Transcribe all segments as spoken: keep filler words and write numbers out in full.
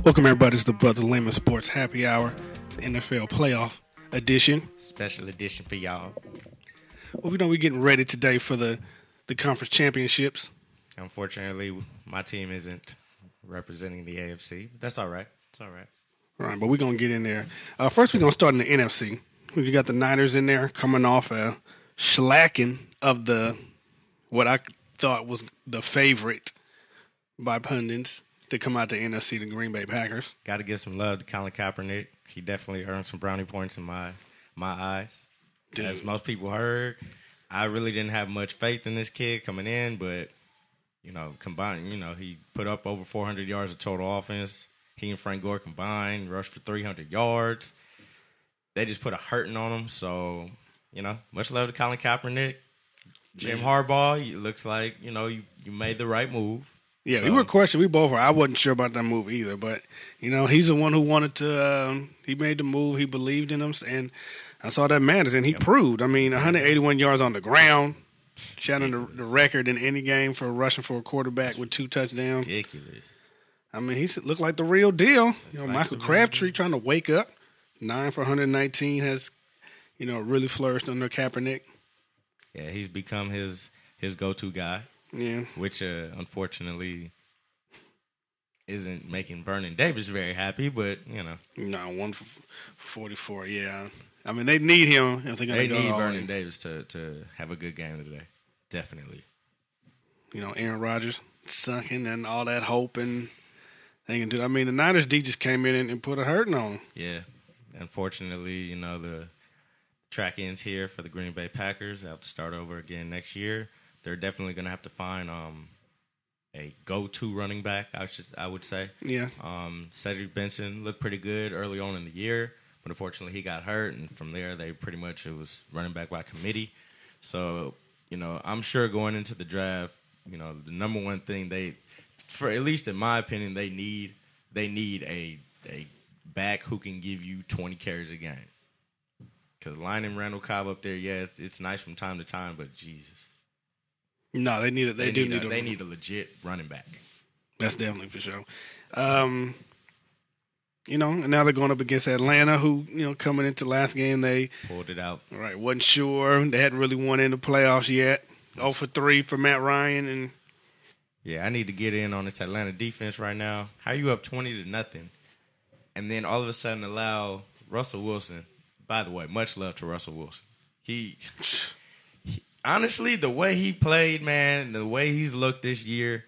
Welcome everybody to the Brother Layman Sports Happy Hour, the N F L Playoff Edition. Special edition for y'all. Well, we know we're getting ready today for the, the conference championships. Unfortunately, my team isn't representing the A F C. But that's all right. It's all right. All right, but we're going to get in there. Uh, first, we're going to start in the N F C. You got the Niners in there coming off a shellacking of the what I thought was the favorite by pundits to come out the N F C, the Green Bay Packers. Got to give some love to Colin Kaepernick. He definitely earned some brownie points in my my eyes. Dude. As most people heard, I really didn't have much faith in this kid coming in, but you know, combined, you know, he put up over four hundred yards of total offense. He and Frank Gore combined rushed for three hundred yards. They just put a hurting on him. So, you know, much love to Colin Kaepernick. Jim yeah. Harbaugh, it looks like, you know, you, you made the right move. Yeah, so. we were questioning. We both were. I wasn't sure about that move either. But, you know, he's the one who wanted to um, – he made the move. He believed in him. And I saw that matters. And he yep. proved. I mean, one hundred eighty-one yards on the ground. Shattered the, the record in any game for rushing for a quarterback That's with two touchdowns. Ridiculous. I mean, he looked like the real deal. You know, like Michael Crabtree trying to wake up. Nine for one hundred nineteen has, you know, really flourished under Kaepernick. Yeah, he's become his his go-to guy. Yeah. Which, uh, unfortunately, isn't making Vernon Davis very happy, but, you know. No, one for forty-four, yeah. I mean, they need him if they're going to They go need all Vernon in. Davis to, to have a good game today. Definitely. You know, Aaron Rodgers sucking and all that hope and they can do that. I mean, the Niners D just came in and, and put a hurting on them. Yeah. Unfortunately, you know, the track ends here for the Green Bay Packers. They have to start over again next year. They're definitely going to have to find um, a go-to running back, I should, I would say. Yeah. Um, Cedric Benson looked pretty good early on in the year, but unfortunately he got hurt, and from there they pretty much, it was running back by committee. So, you know, I'm sure going into the draft, you know, the number one thing they, for at least in my opinion, they need, they need a a back who can give you twenty carries a game. Because lining Randall Cobb up there, yeah, it's, it's nice from time to time, but Jesus. No, they need it. They, they do need. need. A, a, they need a legit running back. That's definitely for sure. Um, you know, and now they're going up against Atlanta, who you know coming into last game they pulled it out. Right, wasn't sure. They hadn't really won in the playoffs yet. oh for three for Matt Ryan, and yeah, I need to get in on this Atlanta defense right now. How are you up twenty to nothing, and then all of a sudden allow Russell Wilson? By the way, much love to Russell Wilson. He. Honestly, the way he played, man, the way he's looked this year,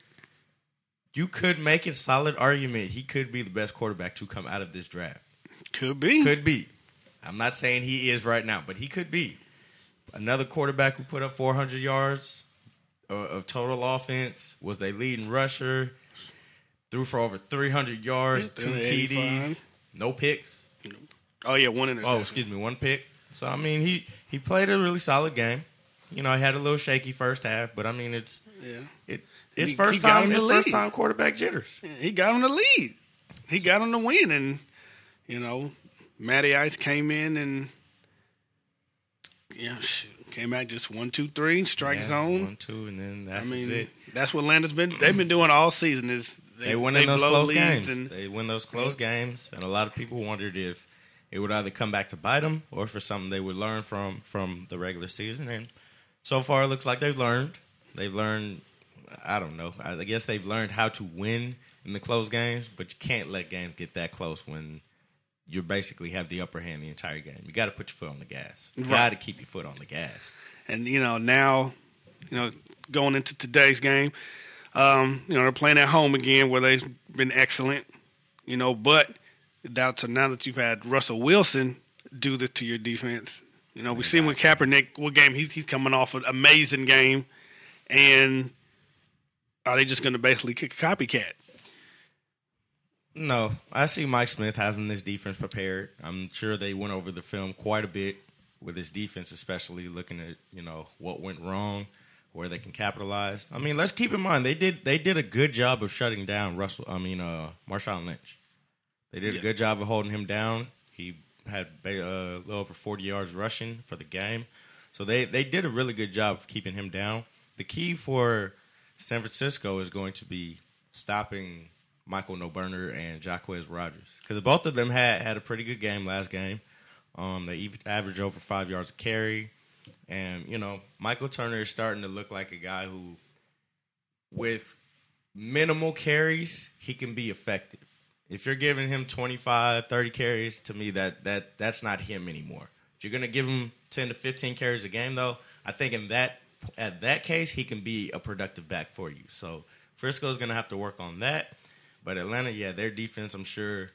you could make a solid argument he could be the best quarterback to come out of this draft. Could be. Could be. I'm not saying he is right now, but he could be. Another quarterback who put up four hundred yards of total offense, was their leading rusher, threw for over three hundred yards, two T Ds, no picks. Oh, yeah, one interception. Oh, excuse me, one pick. So, I mean, he, he played a really solid game. You know, he had a little shaky first half, but I mean, it's yeah, it it's he, first he time his first time quarterback jitters. Yeah, he got him the lead. He got him the win, and you know, Matty Ice came in and you know, shoot, came back just one, two, three, strike yeah, zone, one, two, and then that's I mean, it. That's what Atlanta's been. They've been doing all season. Is they, they win they those close games? And, they win those close games, and a lot of people wondered if it would either come back to bite them or for something they would learn from from the regular season. And so far, it looks like they've learned. They've learned, I don't know, I guess they've learned how to win in the close games, but you can't let games get that close when you basically have the upper hand the entire game. You got to put your foot on the gas. You right. got to keep your foot on the gas. And, you know, now, you know, going into today's game, um, you know, they're playing at home again where they've been excellent, you know, but now, so now that you've had Russell Wilson do this to your defense, you know, we've seen with Kaepernick, what game he's, he's coming off an amazing game, and are they just going to basically kick a copycat? No, I see Mike Smith having this defense prepared. I'm sure they went over the film quite a bit with his defense, especially looking at, you know, what went wrong, where they can capitalize. I mean, let's keep in mind they did they did a good job of shutting down Russell. I mean, uh, Marshawn Lynch. They did yeah. a good job of holding him down. He had uh, a little over forty yards rushing for the game. So they, they did a really good job of keeping him down. The key for San Francisco is going to be stopping Michael No Burner and Jacquizz Rodgers, because both of them had, had a pretty good game last game. Um, they averaged over five yards a carry. And, you know, Michael Turner is starting to look like a guy who, with minimal carries, he can be effective. If you're giving him twenty-five, thirty carries, to me, that that that's not him anymore. If you're going to give him ten to fifteen carries a game, though, I think in that at that case, he can be a productive back for you. So Frisco's going to have to work on that. But Atlanta, yeah, their defense, I'm sure,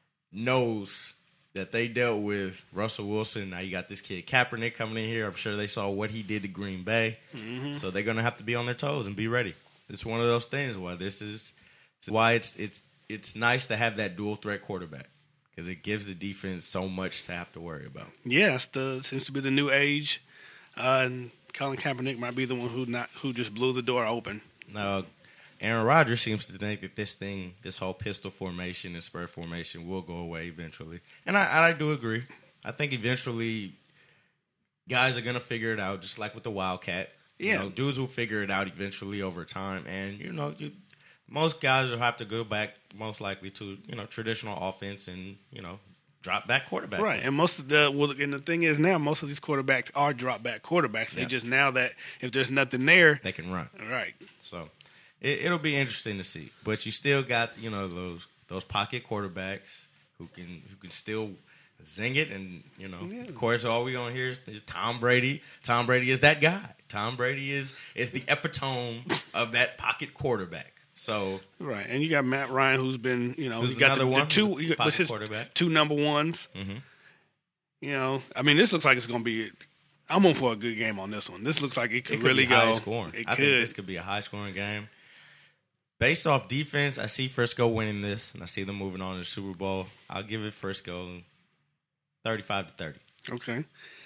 knows that they dealt with Russell Wilson. Now you got this kid Kaepernick coming in here. I'm sure they saw what he did to Green Bay. Mm-hmm. So they're going to have to be on their toes and be ready. It's one of those things why this is why it's it's it's nice to have that dual threat quarterback, because it gives the defense so much to have to worry about. Yes, the seems to be the new age. Uh, and Colin Kaepernick might be the one who not who just blew the door open. Now, Aaron Rodgers seems to think that this thing, this whole pistol formation and spread formation will go away eventually. And I, I do agree. I think eventually guys are going to figure it out, just like with the Wildcat. Yeah. You know, dudes will figure it out eventually over time. And, you know, you, most guys will have to go back most likely to, you know, traditional offense and, you know, drop back quarterback. Right. And most of the, well, and the thing is now, most of these quarterbacks are drop back quarterbacks. They yeah. just now that if there's nothing there, they can run. Right. So it, it'll be interesting to see. But you still got, you know, those those pocket quarterbacks who can who can still zing it. And, you know, yeah. of course, all we gonna hear is, is Tom Brady. Tom Brady is that guy. Tom Brady is is the epitome of that pocket quarterback. So right, and you got Matt Ryan, who's been, you know, who's he got the, one, the two, he got, his quarterback. two number ones. Mm-hmm. You know, I mean, this looks like it's going to be. I'm on for a good game on this one. This looks like it could, it could really be go. High scoring. It I could. think this could be a high scoring game. Based off defense, I see Frisco winning this, and I see them moving on to the Super Bowl. I'll give it Frisco thirty-five to thirty. Okay.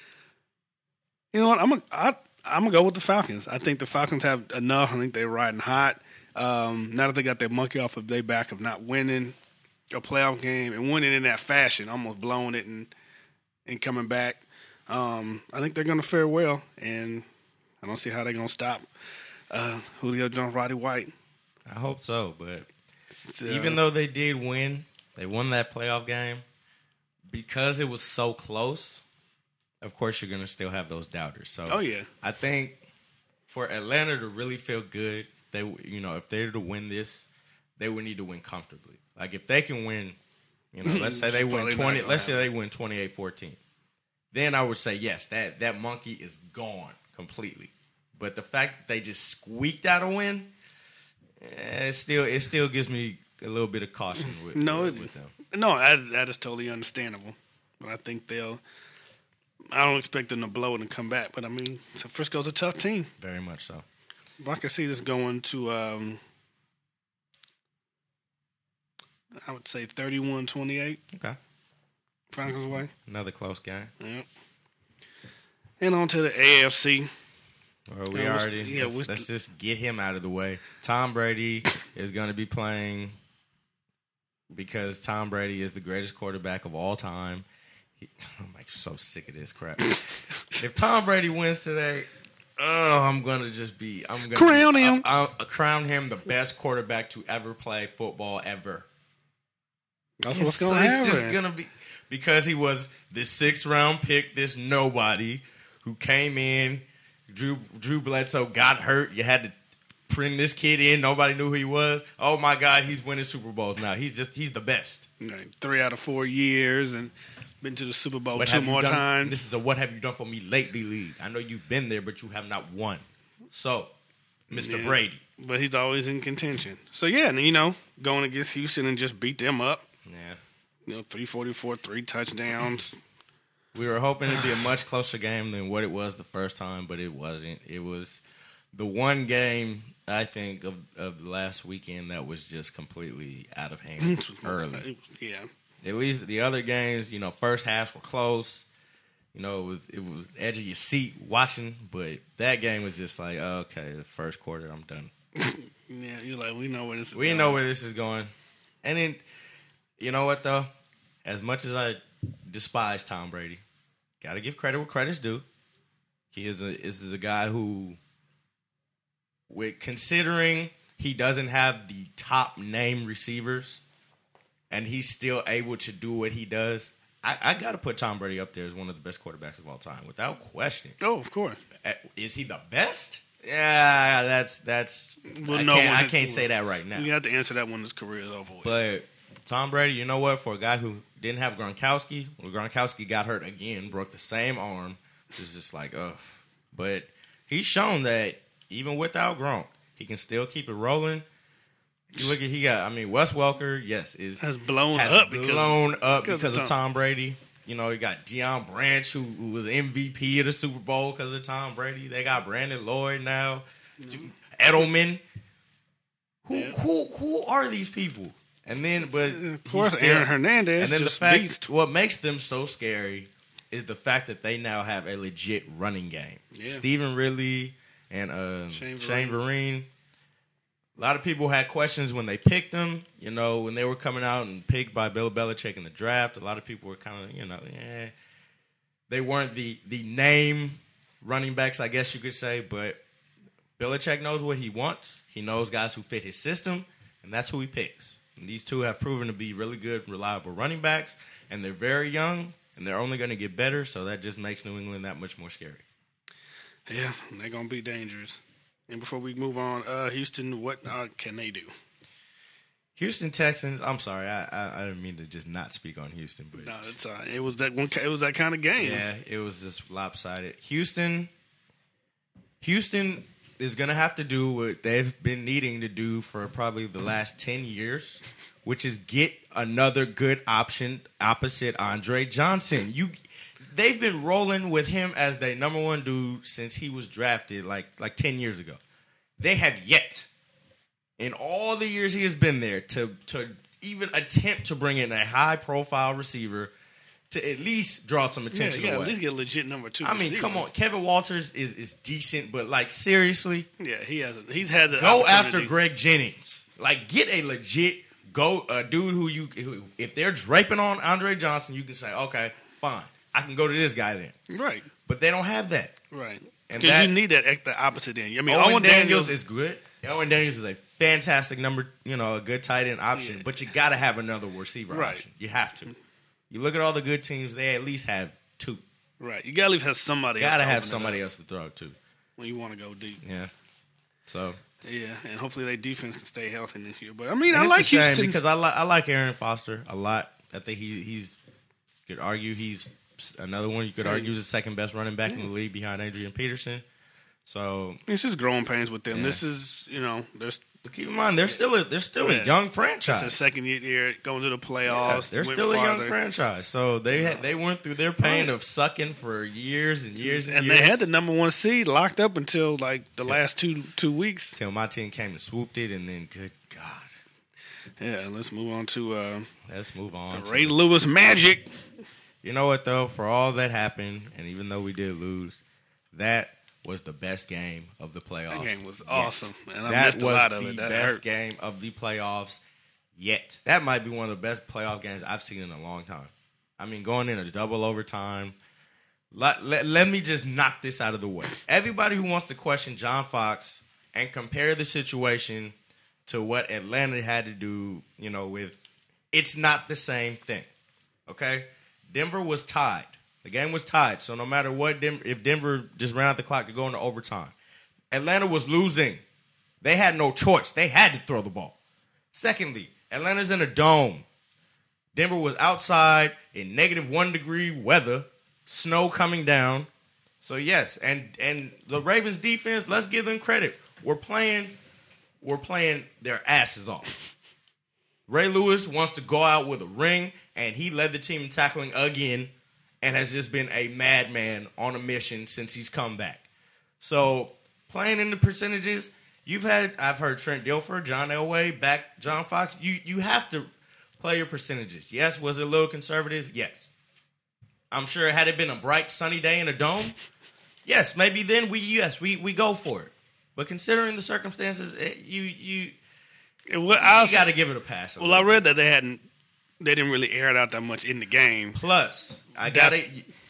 You know what? I'm a, I, I'm gonna go with the Falcons. I think the Falcons have enough. I think they're riding hot. Um, now that they got their monkey off of their back of not winning a playoff game and winning in that fashion, almost blowing it and and coming back, um, I think they're going to fare well. And I don't see how they're going to stop uh, Julio Jones, Roddy White. I hope so, but So, even though they did win, they won that playoff game, because it was so close, of course you're going to still have those doubters. So oh yeah, I think for Atlanta to really feel good, they, you know, if they're to win this, they would need to win comfortably. Like if they can win, you know, let's say they win twenty, let's say they win twenty-eight fourteen. Then I would say yes, that that monkey is gone completely. But the fact that they just squeaked out a win, eh, it still it still gives me a little bit of caution with, no, with, with them. No, that, that is totally understandable. But I think they'll. I don't expect them to blow it and come back. But I mean, so Frisco's a tough team. Very much so. But I can see this going to, um, I would say thirty-one twenty-eight. Okay. Falcons way. Another close game. Yep. And on to the A F C. Well, we yeah, already, yeah, let's, let's just get him out of the way. Tom Brady is going to be playing because Tom Brady is the greatest quarterback of all time. He, I'm like so sick of this crap. If Tom Brady wins today, oh, I'm gonna just be. I'm gonna crown be, him. I'll, I'll crown him the best quarterback to ever play football ever. That's it's, what's gonna happen. It's just gonna be because he was this sixth round pick, this nobody who came in. Drew Drew Bledsoe got hurt. You had to bring this kid in. Nobody knew who he was. Oh my God, he's winning Super Bowls now. He's just he's the best. Right. Three out of four years and been to the Super Bowl what two more done, times. This is a what have you done for me lately league. I know you've been there, but you have not won. So, Mister Yeah. Brady. But he's always in contention. So yeah, and you know, going against Houston and just beat them up. Yeah. You know, three forty-four, three touchdowns. We were hoping it'd be a much closer game than what it was the first time, but it wasn't. It was the one game, I think, of of the last weekend that was just completely out of hand early. Yeah. At least the other games, you know, first halves were close. You know, it was it was edge of your seat watching, but that game was just like, oh, okay, the first quarter, I'm done. Yeah, you're like, we know where this is We going. know where this is going. And then, you know what, though? As much as I despise Tom Brady, got to give credit where credit's due. He is a this is a guy who, with considering he doesn't have the top name receivers, and he's still able to do what he does. I, I got to put Tom Brady up there as one of the best quarterbacks of all time, without question. Oh, of course. Is he the best? Yeah, that's that's. Well, I no, can't, I can't say that right now. You have to answer that when his career is over with. But Tom Brady, you know what? For a guy who didn't have Gronkowski, well, Gronkowski got hurt again, broke the same arm. It's just like, ugh. But he's shown that even without Gronk, he can still keep it rolling. You look at he got. I mean, Wes Welker, yes, is has blown has up blown because, up because, because of, of Tom Brady. You know, you got Deion Branch, who, who was M V P of the Super Bowl because of Tom Brady. They got Brandon Lloyd now, mm-hmm. Edelman. Who yeah. who who are these people? And then, but of course, still, Aaron Hernandez. And then just the fact, beast. what makes them so scary is the fact that they now have a legit running game. Yeah. Stephen Ridley and uh, Shane, Shane Vereen. A lot of people had questions when they picked them. You know, when they were coming out and picked by Bill Belichick in the draft, a lot of people were kind of, you know, eh. They weren't the, the name running backs, I guess you could say, but Belichick knows what he wants. He knows guys who fit his system, and that's who he picks. And these two have proven to be really good, reliable running backs, and they're very young, and they're only going to get better, so that just makes New England that much more scary. Yeah, they're going to be dangerous. And before we move on, uh, Houston, what uh, can they do? Houston Texans. I'm sorry, I, I I didn't mean to just not speak on Houston, but no, it's uh, it was that one. It was that kind of game. Yeah, it was just lopsided. Houston, Houston is gonna have to do what they've been needing to do for probably the last ten years, which is get another good option opposite Andre Johnson. You. They've been rolling with him as their number one dude since he was drafted like like ten years ago. They have yet, in all the years he has been there, to to even attempt to bring in a high-profile receiver to at least draw some attention yeah, yeah, away. At least get a legit number two I mean, receiver. come on. Kevin Walters is, is decent, but, like, seriously? Yeah, he has. A, he's had the Go after Greg Jennings. Like, get a legit go a dude who you who, if they're draping on Andre Johnson, you can say, okay, fine. I can go to this guy then. Right. But they don't have that. Right. Because you need that at the opposite end. I mean, Owen, Owen Daniels, Daniels is good. Owen Daniels is a fantastic number, you know, a good tight end option. Yeah. But you got to have another receiver right. option. You have to. You look at all the good teams, they at least have two. Right. You got to at least have somebody gotta else. Got to have somebody else to throw to. When you want to go deep. Yeah. So. Yeah, and hopefully their defense can stay healthy this year. But, I mean, and I it's like a shame Houston. Because I, li- I like Aaron Foster a lot. I think he he's, you could argue he's another one you could argue is the second best running back yeah. in the league behind Adrian Peterson. So it's just growing pains with them. Yeah. This is, you know, there's. But keep in mind they're still a they're still yeah. a young franchise. It's their second year going to the playoffs. Yeah, they're still farther. a young franchise. So they had, they went through their pain of sucking for years and years and, and years. And they had the number one seed locked up until like the yeah. last two two weeks. Until my team came and swooped it, and then good God. Yeah, let's move on to. Uh, let's move on. The Ray Lewis Magic. You know what, though? For all that happened, and even though we did lose, that was the best game of the playoffs. That game was awesome. Yet. And I that missed a lot of was it. the That best hurt. game of the playoffs yet. That might be one of the best playoff games I've seen in a long time. I mean, going in a double overtime. Let, let, let me just knock this out of the way. Everybody who wants to question John Fox and compare the situation to what Atlanta had to do, you know, with it's not the same thing. Okay? Denver was tied. The game was tied. So no matter what, Denver, if Denver just ran out the clock to go into overtime, Atlanta was losing. They had no choice. They had to throw the ball. Secondly, Atlanta's in a dome. Denver was outside in negative one degree weather, snow coming down. So yes, and and the Ravens defense, let's give them credit. We're playing, we're playing their asses off. Ray Lewis wants to go out with a ring, and he led the team in tackling again, and has just been a madman on a mission since he's come back. So playing in the percentages, you've had I've heard Trent Dilfer, John Elway, back John Fox. You you have to play your percentages. Yes, was it a little conservative? Yes. I'm sure had it been a bright sunny day in a dome, yes, maybe then we yes we, we go for it. But considering the circumstances, it, you you well, you got to give it a pass. A well, I read that they hadn't they didn't really air it out that much in the game. Plus, I got to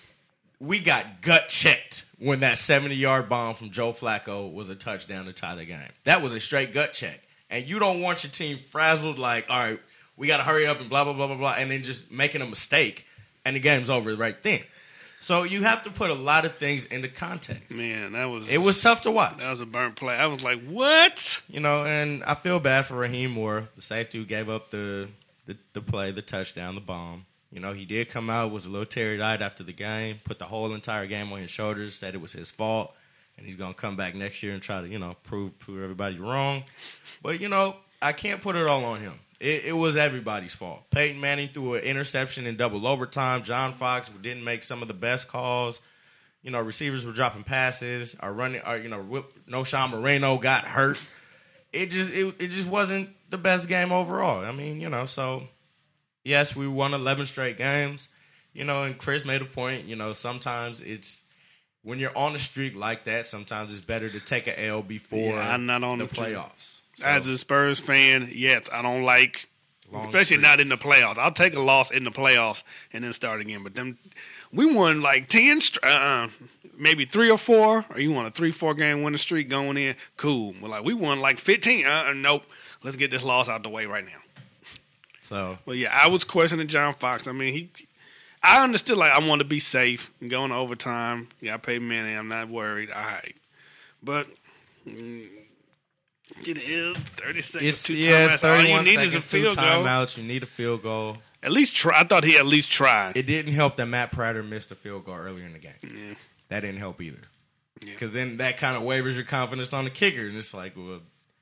we got gut checked when that seventy-yard bomb from Joe Flacco was a touchdown to tie the game. That was a straight gut check. And you don't want your team frazzled like, all right, we got to hurry up and blah, blah, blah, blah, blah, and then just making a mistake, and the game's over right then. So you have to put a lot of things into context. Man, that was... It was tough to watch. That was a burnt play. I was like, what? You know, and I feel bad for Raheem Moore, the safety who gave up the, the, the play, the touchdown, the bomb. You know, he did come out, was a little teary-eyed after the game, put the whole entire game on his shoulders, said it was his fault, and he's going to come back next year and try to, you know, prove prove everybody wrong. But, you know, I can't put it all on him. It, it was everybody's fault. Peyton Manning threw an interception in double overtime. John Fox didn't make some of the best calls. You know, receivers were dropping passes. Our running, our, you know, no Sean Moreno got hurt. It just, it, it just wasn't the best game overall. I mean, you know, so yes, we won eleven straight games. You know, and Chris made a point. You know, sometimes it's when you're on a streak like that. Sometimes it's better to take an L before yeah, I'm not on the, the playoffs. So, as a Spurs fan, yes, I don't like, especially streaks. Not in the playoffs. I'll take a loss in the playoffs and then start again. But them, we won like ten, uh, maybe three or four, or you want a three, four game winning streak going in. Cool. Well, like we won like fifteen. Uh, nope. Let's get this loss out the way right now. So, well, yeah, I was questioning John Fox. I mean, he, I understood like I want to be safe and going to overtime. Yeah, I paid money. I'm not worried. All right, but. Mm, It is thirty seconds. It's, two yeah, it's thirty-one All you need seconds, is a field two timeouts. You need a field goal. At least try. I thought he at least tried. It didn't help that Matt Prater missed a field goal earlier in the game. Yeah. That didn't help either. Because yeah. then that kind of wavers your confidence on the kicker. And it's like, well.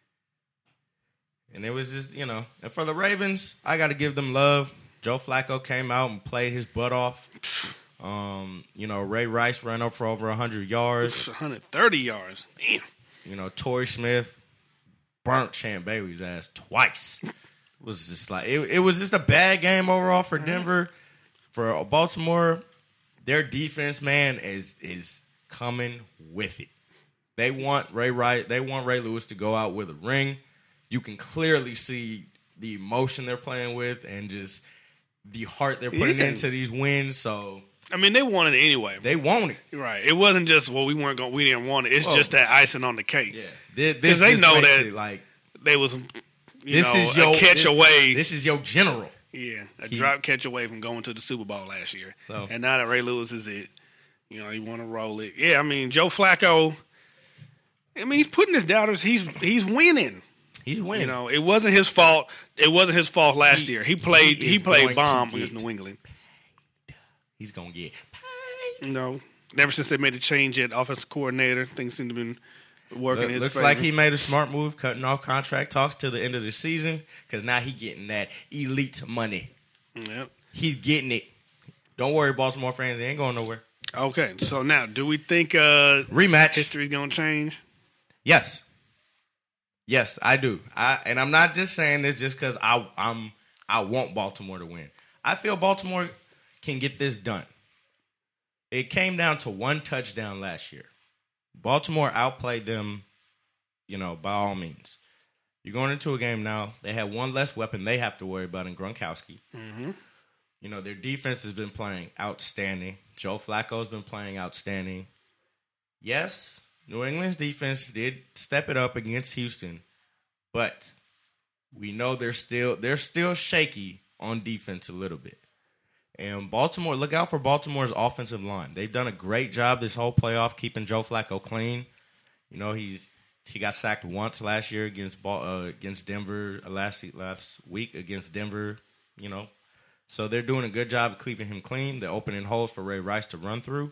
And it was just, you know. And for the Ravens, I got to give them love. Joe Flacco came out and played his butt off. Um, you know, Ray Rice ran up for over one hundred yards. one hundred thirty yards. Damn. You know, Torrey Smith burnt Champ Bailey's ass twice. It was just like it, it was just a bad game overall for Denver. For Baltimore, their defense, man, is is coming with it. They want Ray Rice, they want Ray Lewis to go out with a ring. You can clearly see the emotion they're playing with and just the heart they're putting yeah. into these wins. So I mean, they want it anyway. They want it, right? It wasn't just well, we weren't going, we didn't want it. It's well, just that icing on the cake. Yeah. Because they know that like they was, you this know, is your, a catch this, away. This is your general. Yeah, a he, drop catch away from going to the Super Bowl last year. So. And now that Ray Lewis is it, you know, you want to roll it. Yeah, I mean, Joe Flacco, I mean, he's putting his doubters, he's he's winning. He's winning. You know, it wasn't his fault. It wasn't his fault last he, year. He played he, he played bomb with New England. He's going to get paid. No. Ever since they made a change at offensive coordinator, things seem to have been working Look, his looks favor. Like he made a smart move, cutting off contract talks till the end of the season, because now he getting that elite money. Yep. He's getting it. Don't worry, Baltimore fans. He ain't going nowhere. Okay, so now, do we think uh, rematch history's going to change? Yes. Yes, I do. I And I'm not just saying this just because I, I'm, I want Baltimore to win. I feel Baltimore can get this done. It came down to one touchdown last year. Baltimore outplayed them, you know, by all means. You're going into a game now. They have one less weapon they have to worry about in Gronkowski. Mm-hmm. You know, their defense has been playing outstanding. Joe Flacco's been playing outstanding. Yes, New England's defense did step it up against Houston, but we know they're still they're still shaky on defense a little bit. And Baltimore, look out for Baltimore's offensive line. They've done a great job this whole playoff keeping Joe Flacco clean. You know, he's he got sacked once last year against uh, against Denver, last last week against Denver, you know. So they're doing a good job of keeping him clean. They're opening holes for Ray Rice to run through.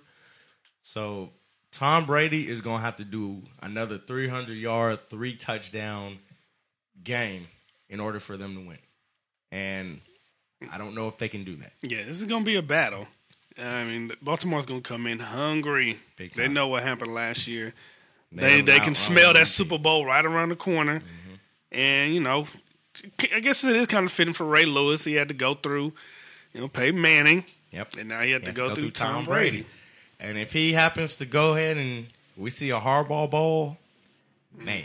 So Tom Brady is going to have to do another three hundred yard, three touchdown game in order for them to win. And I don't know if they can do that. Yeah, this is going to be a battle. I mean, Baltimore's going to come in hungry. They know what happened last year. They they, they can smell that Super Bowl right around the corner. Mm-hmm. And, you know, I guess it is kind of fitting for Ray Lewis. He had to go through, you know, Peyton Manning. Yep. And now he had he to, go to go through, through Tom, Tom Brady. Brady. And if he happens to go ahead and we see a hardball bowl, man,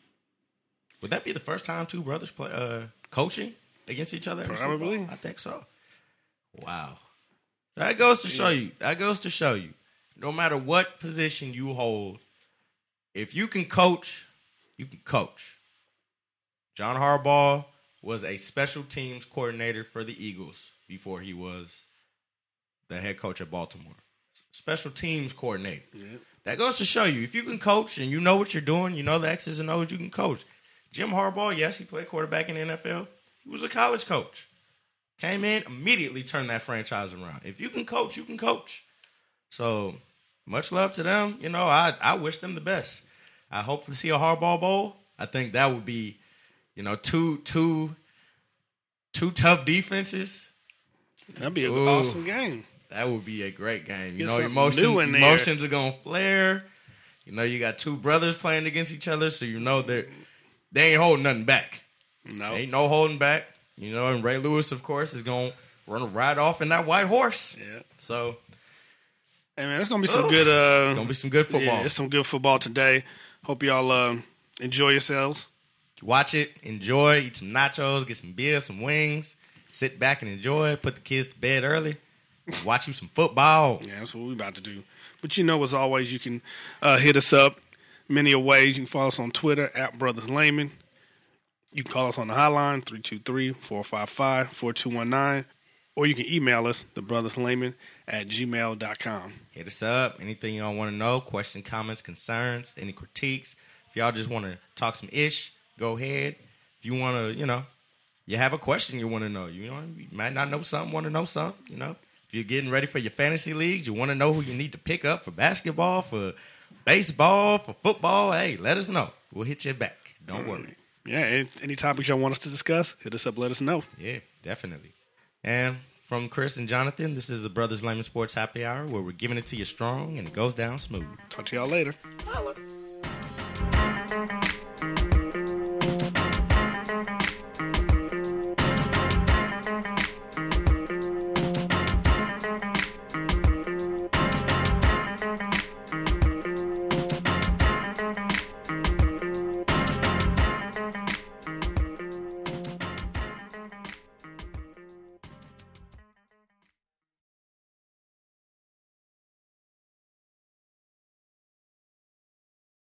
would that be the first time two brothers play uh, coaching against each other? Probably. I think so. Wow. That goes to show you. That goes to show you. No matter what position you hold, if you can coach, you can coach. John Harbaugh was a special teams coordinator for the Eagles before he was the head coach at Baltimore. Special teams coordinator. Yep. That goes to show you, if you can coach and you know what you're doing, you know the X's and O's, you can coach. Jim Harbaugh, yes, he played quarterback in the N F L. He was a college coach. Came in, immediately turned that franchise around. If you can coach, you can coach. So, much love to them. You know, I, I wish them the best. I hope to see a Harbaugh Bowl. I think that would be, you know, two two two tough defenses. That'd be an Ooh, awesome game. That would be a great game. You Get know, something emotion, new in there. emotions are going to flare. You know, you got two brothers playing against each other, so you know that they ain't holding nothing back. No. Ain't no holding back. You know, and Ray Lewis, of course, is going to run right off in that white horse. Yeah. So, hey, man, it's going to be some oof, good uh, it's going to be some good football. Yeah, it's some good football today. Hope y'all uh, enjoy yourselves. Watch it, enjoy, eat some nachos, get some beer, some wings, sit back and enjoy, put the kids to bed early, watch you some football. Yeah, that's what we're about to do. But you know, as always, you can uh, hit us up many a ways. You can follow us on Twitter, at Brothers Layman. You can call us on the hotline, three two three, four five five, four two one nine. Or you can email us, thebrotherslayman at gmail dot com. Hit us up. Anything y'all want to know, question, comments, concerns, any critiques. If y'all just want to talk some ish, go ahead. If you want to, you know, you have a question you want to know. You know, you might not know something, want to know something, you know. If you're getting ready for your fantasy leagues, you want to know who you need to pick up for basketball, for baseball, for football, hey, let us know. We'll hit you back. Don't mm. worry. Yeah, any, any topics y'all want us to discuss, hit us up, let us know. Yeah, definitely. And from Chris and Jonathan, this is the Brothers Layman Sports Happy Hour, where we're giving it to you strong and it goes down smooth. Talk to y'all later. Holla.